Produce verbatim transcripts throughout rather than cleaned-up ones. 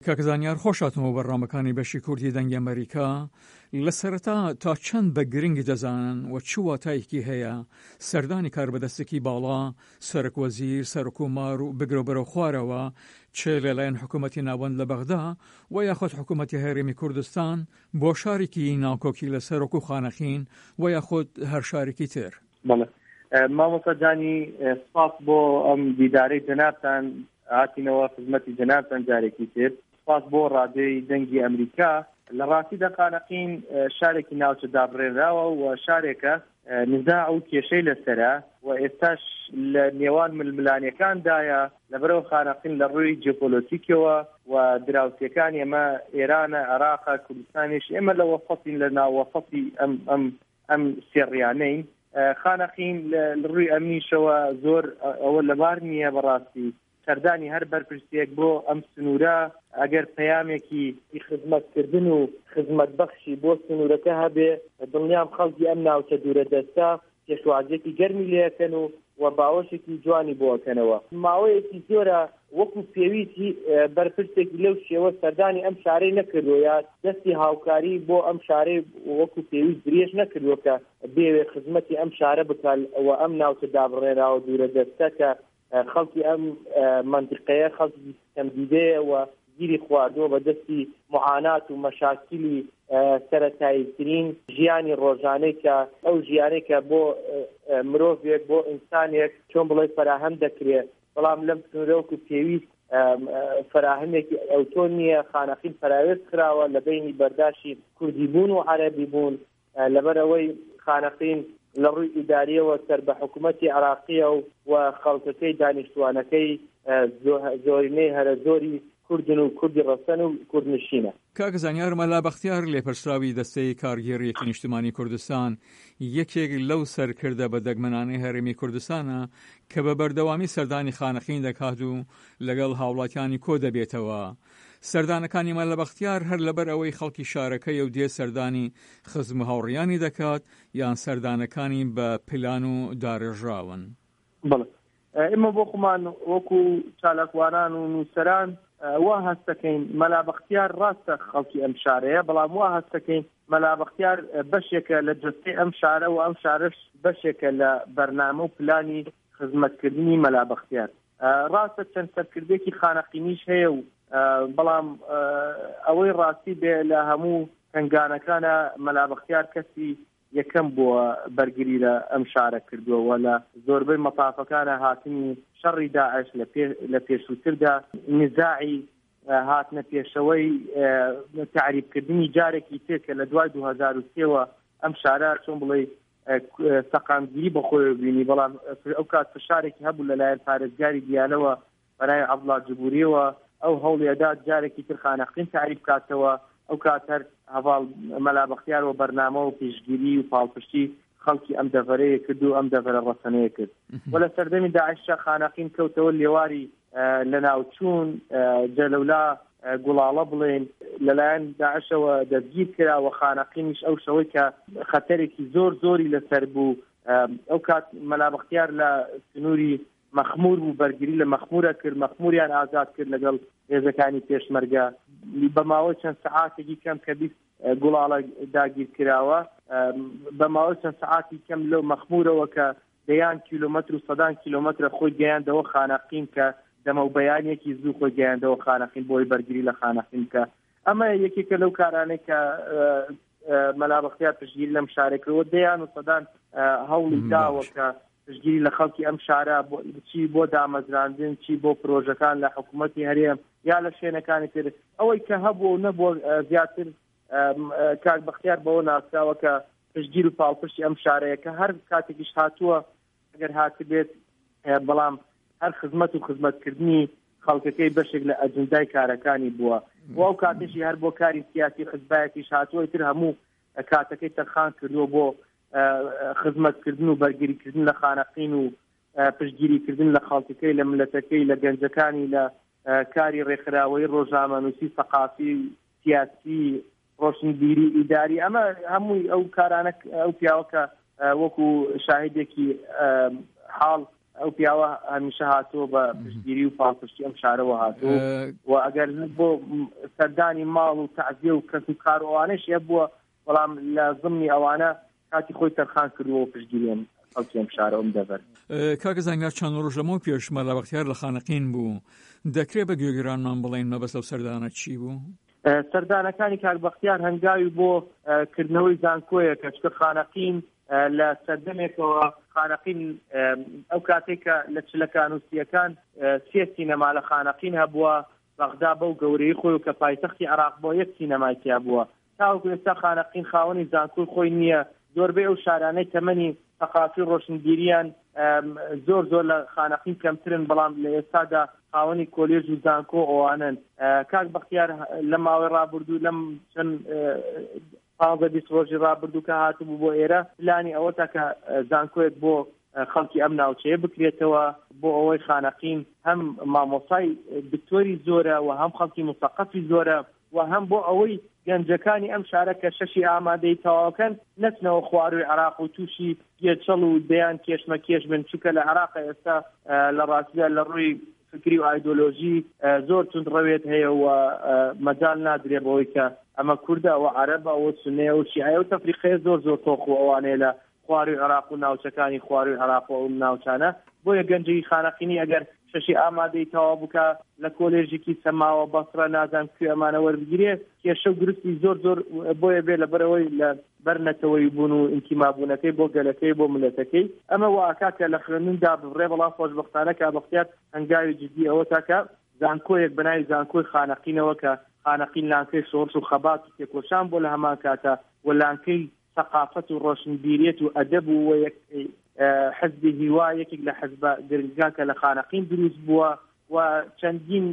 کاکزانیار خۆشاتمەوە بەڕامەکانی بەشی کوردی دەنگی ئەمریکا لە سەرەتا تا چەند بە گرنگی دەزانن و چ واتایەکی هەیە سەردانی کاربەدەستێکی باڵا سەرۆکوەزیر سەرۆکومار و بگرە بەرەو خوارەوە چێ لەلایەن حکوومەتی ناوەند لە بەغدا و یاخود حکوومەتی هەرێمی کوردستان بۆ شارێکی ناوکۆکی لە سەرۆک و خانەخین و یاخود هەر شارێکی تر. بەڵێ مامۆستا جانی سپاس بۆ ئەم دیدارەی جەنابتان هاتینەوە خزمەتی جەنابتان جارێکی تر. سپاس بۆ ڕادیۆی دەنگی ئەمریکا. لە ڕاستیدا خانەخین شارێکی ناوچە دابڕێراوە و شارێکە نزاع و کێشەی لەسەرە و ئێستاش لە نێوان ململانیەکاندایە لەبەرەوە خانەخین لە ڕووی جیۆپۆلیتیکەوە و دراوسەکان ئێمە ئێرانە عێراقە کوردستانیش ئێمە لە وەسەطین لە ناوەسەطی ئەم ئەم ئەم سێڕیانەین. خانەخین لە ڕووی ئەمنیشەوە زۆر ئەوە لەبار نییە بەڕاستی سەردانی هەر بەرپرسیەک بۆ ئەم سنوورە ئەگەر پەیامێکی خزمەتکردن و خزمەتبەخشی بۆ سنوورەکە هەبێ دڵنیام خەڵکی ئەم ناوچە دوورە دەستا پێشوازێکی گەرمی لێەکەن و و باوەشێکی جوانی بۆەکەنەوە. ماوەیەکی زۆرە وەکو پێویستی بەرپرسێکی لەو شێوە سەردانی ئەم شارەی نەکردووە یا دەستی هاوکاری بۆ ئەم شارەی وەکو پێویست درێژ نەکردووە کە بێوێ خزمەتی ئەم شارە بکات و ئەم ناوچە دابڕێراوە دوورە دەستە کە خەڵکی ئەم منطقەیە خەڵکی تەمدیدەیە و گیری خواردووە بە دەستی معانات و مەشاکلی سەرەتاییترین ژیانی ڕۆژانەی کە ئەو ژیانەی کە بۆ مرۆڤێک بۆ ئینسانێک چۆن بڵێ فراهەم دەکرێت بەڵام لەم سنوورەوەکو پێویست فراهەمێکی ئەوتۆ نییە. خانەخین فراوێت کراوە لە بینی بەرداشی کوردی بوون و عەرەبی بوون لەبەرەوەی خانەخین لە ڕووی ئیداریەوە سەر بە حکوومەتی عێراقیە و خەڵکەکەی دانیشتوانەکەی زۆرینەی هەرە زۆری کوردن و کوردی ڕەسەن و کوردنشینە. کاکزانیار مەلا بەختیار لێپەرسراوی دەستەی کارگێڕیەکی نیشتمانی کوردستان یەکێک لەو سەرکردە بە دەگمەنانەی هەرێمی کوردستانە کە بە بەردەوامی سەردانی خانەخین دەکات و لەگەڵ هاوڵاتیانی کۆ دەبێتەوە. سەردانەکانی مەلا بەختیار هەر لەبەر ئەوەی خەڵکی شارەکەی و دێ سەردانی خزم و هاوڕیانی دەکات یان سەردانەکانی بە پلان و داڕێژراون. بەڵێ ئێمە بۆ خۆمان وەکو چالاکوانان و نووسەران وا هەستەکەین مەلا بەختیار ڕاستە خەڵکی ئەم شارەیە بەڵام وا هەستەکەین مەلا بەختیار بەشێکە لە جستەی ئەم شارە و ئەم شارش بەشێکە لە بەرنامە و پلانی خزمەتکردنی مەلا بەختیار. ڕاستە چەند سەرکردێکی خانەخینیش هەیە و بەڵام ئەوەی ڕاستی بێ لە هەموو هەنگانەکانە مەلا بەختیار کەسی یەکەم بووە بەرگری لە ئەم شارە کردووە لە زۆربەی مەتافەکانە هاتنی شەڕی داعش لە پێشووتردا نزاعی هاتنە پێشەوەی تعریبکردنی جارێکی تر کە لە دوای دوو هەزار و سێوە ئەم شارە چۆن بڵێ سەقامگیری بەخۆی بینی بەڵام ئەو کات فشارێکی هەبوو لەلایەن پارێزگاری دیالەوە بەرای عەبدوڵڵا جوبوریەوە ئەو هەوڵێدا جارێکی تر خانەخین تعریب کاتەوە ئەو کاتەر هەواڵ مەلا بەختیار و بەرنامە و پێشگیری و پاڵپشتی خەڵکی ئەم دەڤەرەیە کرد و ئەم دەڤەرە ڕەسەنەیە کرد و لە سەردەمی داعشە خانەخین کەوتەوە لێواری لە ناوچوون جەلەولا گوڵاڵە بڵێن لەلایەن داعشەوە دەستگیر کرا و خانەخینیش ئەو شەوەی کە خەتەرێکی زۆر زۆری لەسەر بوو ئەو کات مەلا بەختیار لە سنووری مەخمور بوو بەرگری لە مەخمورە کرد مەخموریان ئازاد کرد لەگەڵ هێزەکانی پێشمەرگە بە ماوەی چەند سەعاتێکی کەم کە بیست گوڵاڵە داگیر کراوە بە ماوەی چەند سەعاتی کەم لەو مەخمورەوە کە دەیان کیلۆمەتر و سەدان کیلۆمەترە خۆی گەیاندەوە خانەخین کە دەمە و بەیانێکی زوو خۆی گەیاندەوە خانەخین بۆی بەرگری لە خانەخین کە ئەمە یەکێکە لەو کارانەی کە مەلا بەختیار پشتگیری لەم شارێکەوە دەیان و سەدان هەوڵی داوە کە پشتگیری لە خەڵکی ئەم شارە چی بۆ دامەزراندن چی بۆ پرۆژەکان لە حکوومەتی هەرێم یا لە شوێنەکانی تر ئەوەی کە هەبوو نەبووە زیاتر کاک بەختیار بەوە ناسراوە کە پشتگیر و پاڵپشتی ئەم شارەیە کە هەر کاتێکیش هاتووە ئەگەر هاتبێت بەڵام هەر خزمەت و خزمەتکردنی خەڵکەکەی بەشێک لە ئەجندای کارەکانی بووە و ئەو کاتێکی هەر بۆ کاری سیاسی خزبایەکیش هاتووە تر هەموو کاتەکەی تەرخان کردووە بۆ خزمەتکردن و بەرگریکردن لە خانەقین و پشتگیریکردن لە خەڵکەکەی لە ملەتەکەی لە گەنجەکانی لە کاری ڕێکخراوەی ڕۆژنامەنووسی سەقافی سیاسی ڕۆشنبیری ئیداری ئەمە هەمووی ئەو کارانە ئەو پیاوە کە وەکو شاهدێکی حاڵ ئەو پیاوە هەمیشە هاتووە بە پشتگیری و پاڵپشتی ئەم شارەوە هاتووە و ئەگەر بۆ سەردانی ماڵ و تەعزیە و کەس و کاروانش هەیە بووە بەڵام لە ضمنی ئەوانە کاتی خۆی تەرخان کردووە و پشتگیریان خەڵکی ئەم شارەوەم دەبەر. کاکە زانیار چەند ڕۆژ لەمەوە پێش مەلابەختیار لە خانەقین بوو، دەکرێت بە گوێگرانمان بڵێن مەبەست لەو سەردانە چی بوو؟ سەردانەکانی کاکبەختیار هەنگاوی بۆ کردنەوەی زانکۆیە کە چکە خانەقین لە سەردەمێکەوە خانەقین ئەو کاتێک کە لە چلەکان و سیەکان سێ سینەما لە خانەقین هەبووە، بەغدا بەو گەورەی خۆی و کە پایتەختی عێراق بۆ یەک سینەمای تیا بووە. تاوەکو ئێستا خانەقین خاوەنی زانکۆی خۆی نییە، زۆربەی ئەو شارانەی تەمەنی ثەقافی ڕۆشنبیریان زۆر زۆر لە خانەقین کەمترن، بەڵام لە ئێستادا خاوەنی کۆلێژ و زانکۆ ئەوانن. کاک بەختیار لە ماوەی ڕابردوو لەم چەند پانزە بیست ڕۆژی ڕابردوو کە هاتبوو بۆ ئێرە پلانی ئەوە تاکە زانکۆیەک بۆ خەڵکی ئەم ناوچەیە بکرێتەوە بۆ ئەوەی خانەقین هەم مامۆسای دکتۆری زۆرە و هەم خەڵکی مثەقەفی زۆرە و هەم بۆ ئەوەی گەنجەکانی ئەم شارە کە شەشی ئامادەی تەواوکەن نەچنەوە خواروی عێراق و تووشی گێچەڵ و دەیان کێشمە کێش بن، چونکە لە عێراق ئێستا لە ڕاستیدا لە ڕووی فکری و ئایدۆلۆژی زۆر توندڕەوێت هەیە و مەجال نادرێ بەوەی کە ئەمە کوردە ئەوە عەرەبە ئەوە سوننیە و شیعە و تەفریقەیە زۆر زۆر تۆخ و ئەوانەیە لە خواروی عێراق و ناوچەکانی خواروی عێراق و ناوچانە. بۆیە گەنجەی خانەقینی ئەگەر شەشی ئامادەی تەواو بکە لە کۆلێژێکی سەماوە بەسرە نازان کوێ ئەمانە وەربگیرێ کێشە و گرفتی زۆر زۆر بۆیە بێ لەبەرەوەی لە بەرنەتەوەی بوون و ئینتیمابوونەکەی بۆ گەلەکەی بۆ ملەتەکەی. ئەمە واکا کە لە خوێندندا بڕێ بەڵام خۆشبەختانە کە بەختیار هەنگاوی جدی ئەوە تاکە زانکۆیەک بەناوی زانکۆی خانەقینەوە کە خانەقین لانکەی شۆڕش و خەبات و تێکۆشان بۆ لە هەمان کاتە و لانکەی ثەقافەت و ڕۆشنبیریەت و ئەدەب و یەک حزبی هیوا یەکێک لە حزبە گرنگان کە لە خانەقین دروست بووە و چەندین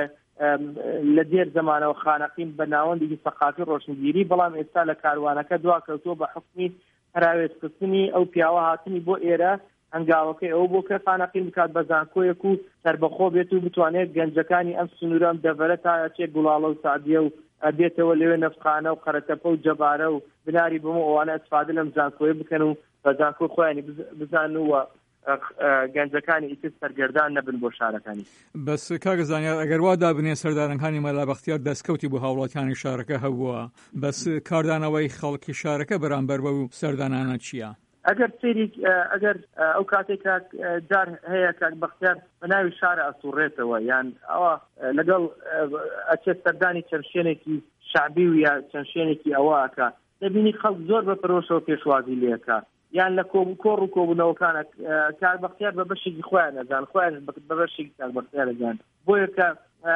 لە دێر زمانەوە خانەقین بە ناوەندێکی ثەقافی ڕۆشنبیری، بەڵام ئێستا لە کاروانەکە دواکەوتووە بە حکمی هەراوێستکردنی ئەو پیاوە هاتنی بۆ ئێرە هەنگاوەکەی ئەوە بۆ کە خانەقین بکات بە زانکۆیەک و سەربەخۆ بێت و بتوانێت گەنجەکانی ئەم سنوورە ئەم دەڤەرە تا چێ گوڵاڵە و سعدیە و بێتەوە لەوێ نەفخانە و قەرەتەپە و جەبارە و بناری بەمە ئەوانە ئەستفادە لەم زانکۆیە بکەن و بە زانکۆ خۆیانی بزان و گەنجەکانی ئیتر سەرگەردان نەبن بۆ شارەکانی. بەس کاکە زانیار ئەگەر وا دابنێ سەردانەکانی مەلابەختیار دەستکەوتی بۆ هاوڵاتیانی شارەکە هەبووە، بەس کاردانەوەی خەڵکی شارەکە بەرامبەر بە و سەردانانە چییە؟ ئەگەر سێری ئەگەر ئەو کاتێک جار هەیە کاک بەختیار بە ناوی شارە ئەسوڕێتەوە یان ئەوە لەگەڵ ئەچێت سەردانی چەند شوێنێکی شعبی و یا چەند شوێنێکی ئەوەکە دەبینی خەڵک زۆر بە پرۆشەوە پێشوازی لێکە یان لە کۆڕ و کۆبوونەوەکانە کاک بەختیار بە بەشێکی خۆیان ئەزان خۆیان بە بەشێکی کاک بەختیار ئەزان بۆیە کە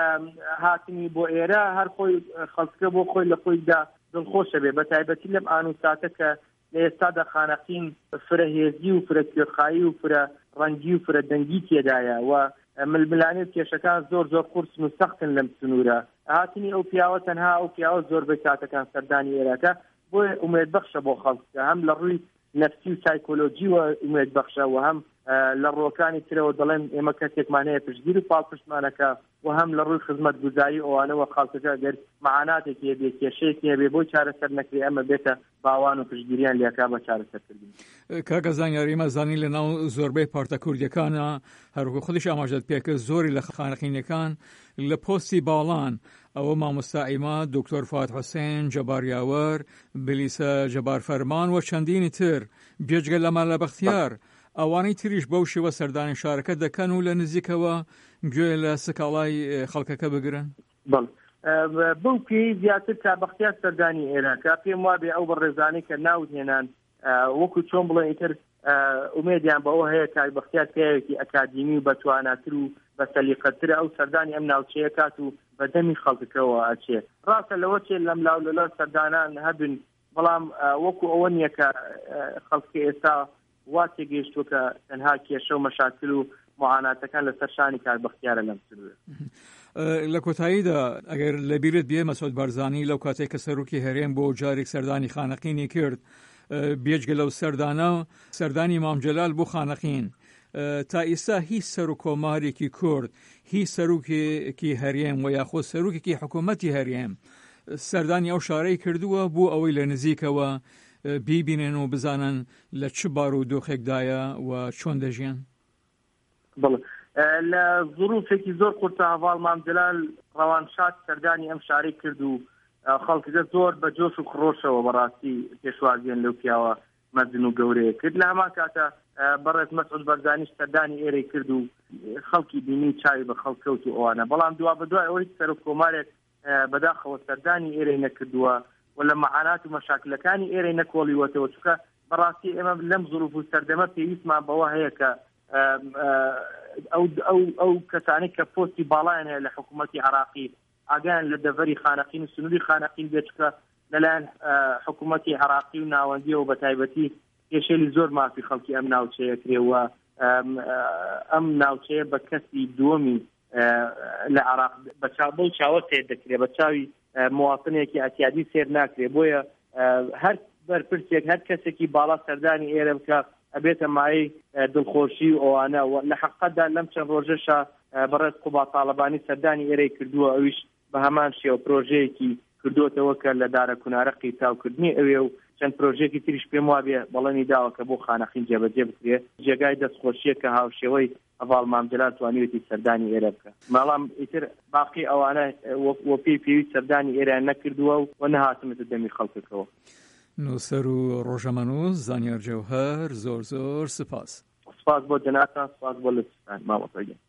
هاتنی بۆ ئێرە هەر خۆی خەڵکەکە بۆ خۆی لە خۆیدا دڵخۆشە بێ بە تایبەتی لەم ئان و ساتە کە لە ئێستادا خانەقین فرەهێزی و فرەکوێخایی و فرە ڕەنگی و فرە دەنگی تێدایە و ململانێ کێشەکان زۆر زۆر قورس و سەختن لەم سنوورە. هاتنی ئەو پیاوە تەنها ئەو پیاوە زۆربەی کاتەکان سەردانی ئێرەکە بۆیە ئومێدبەخشە بۆ خەڵکە هەم لە ڕووی نەفسی و سایکۆلۆجی و ئومێدبەخشە و هەم لە ڕۆکانی ترەوە دەڵێن ئێمە کەسێکمان هەیە پشتگیر و پاڵپشتمانەکە و هەم لە ڕووی خزمەتگوزاری ئەوانەوە خەڵکەکە گەر معاناتێکی هەبێ کێشەیەکی هەبێ بۆی چارەسەر نەکرێ ئەمە بێتە باوان و پشتگیریان لێکا بە چارەسەرکردن. کاکە زانیار ئێمە زانی لە ناو زۆربەی پارتە کوردیەکانە هەروەکو خودش ئاماژەت پێکرد زۆری لە خانەقینەکان لە پۆستی باڵان ئەوە مامۆستا ئیما دکتۆر فات حوسێن جەباریاوەر بلیسە جەبار فەرمان و چەندینی تر بێجگە لە مەلابەختیار ئەوانەی تریش بەو شێوە سەردانی شارەکە دەکەن و لە نزیکەوە گوێ لە سکاڵای خەڵکەکە بگرن. بڵ بەو پێی زیاتر تا بەختیار سەردانی ئێرەکە پێم وابێ ئەو بەڕێزانەی کە ناوهێنان وەکو چۆن بڵێن ئیتر ئومێدیان بەەوە هەیە کاک بەختیار پیاوێکی ئەکادیمی و بەتواناتر و بە سەلیقەترە ئەو سەردانی ئەم ناوچەیە کات و بەدەمی خەڵکەکەەوە ئەچێ ڕاستە لەوە چێ لەم لاو لەلە سەردانان هەبن بەڵام وەکو ئەوە نییە کە خەڵکی ئێستا وا تێگەیشتووە کە تەنها کێشە و مەشاکل و معاناتەکان لەسەر شانی کاک بەختیارە لەم سنوورە. لە کۆتاییدا ئەگەر لەبیرت بێ مەسعود بارزانی لەو کاتێک کە سەرۆکی هەرێم بۆ جارێک سەردانی خانەقینی کرد بێجگە لەو سەردانە سەردانی مام جەلال بۆ خانەقین تا ئێستا هیچ سەر و کۆمارێکی کورد هیچ سەرۆکێکی هەرێم و یاخۆ سەرۆکێکی حکوومەتی هەرێم سەردانی ئەو شارەی کردووە بۆ ئەوەی لە نزیکەوە بیبینێن و بزانن لە چ بار و دۆخێکدایە و چۆن دەژیان. بڵێ لە ظروفێکی زۆر قورتە هەواڵ مامجلال ڕەوانشاد سەردانی ئەم شارەی کرد و خەڵکیگە زۆر بە جۆش و خڕۆشەوە بەڕاستی پێشوازیان لەو پیاوە مەزن و گەورەیە کرد. لە هەمان کاتە بەڕێز مەسعود بەرزانیش سەردانی ئێرەی کرد و خەڵکی بینی چاوی بە خەڵکەوت و ئەوانە، بەڵام دوا بەدوای ئەوەی سەر و کۆمارێک بەداخەوە سەردانی ئێرەی نەکردووە و لە مەعانات و مەشاکلەکانی ئێرەی نەکۆڵیوەتەوە، چونکە بەڕاستی ئێمە لەم ظروف و سەردەمە پێویستمان بەوە هەیە کە ئەو کەسانی کە پۆستی باڵایان هەیە لە حکوومەتی عراقی ئاگیان لە دەڤەری خانەقین و سنووری خانەقین بێت، چونکە لەلایەن حکوومەتی عراقی و ناوەندیەوە بە تایبەتی کێشێلی زۆر مافی خەڵکی ئەم ناوچەیە کرێوە. ئەم ناوچەیە بە کەسی دووەمی لە عراق بە چاو چاوە سێر دەکرێت، بە چاوی مواتنێکی ئەتیادی سێر ناکرێت. بۆیە هەر بەرپرسێک هەر کەسێکی باڵا سەردانی ئێرە بکە ئەبێتە مایەی دڵخۆشی و ئەوانە. لە حەقەتدا لەم چەند ڕۆژەشە بەڕێز قوبا تاڵەبانی سەردانی ئێرەی کردووە، ئەویش بە هەمان شێوە پرۆژەیەکی کردوتەوە کە لە دارە کونارەقی تاوکردنی ئەوێ و چەند پرۆژێکی تریش پێم وابێ بەڵێنی داوە کە بۆ خانەقین جێبەجێ بکرێت، جێگای دەستخۆشیە کە هاوشێوەی هەواڵ مامجلال توانیوێتی سەردانی ئێرە بکە. ماڵام ئیتر باقی ئەوانە وە پێی پێویست سەردانی ئێرە نەکردووە و نەهاتمەتە دەمی خەڵکەکەوە. نووسەر و ڕۆژەمەنووس زانیار جەوهەر، زۆر زۆر سپاس. سپاس بۆ جەنابتان، سپاس بۆ لەتیستان ماوەتەگەن.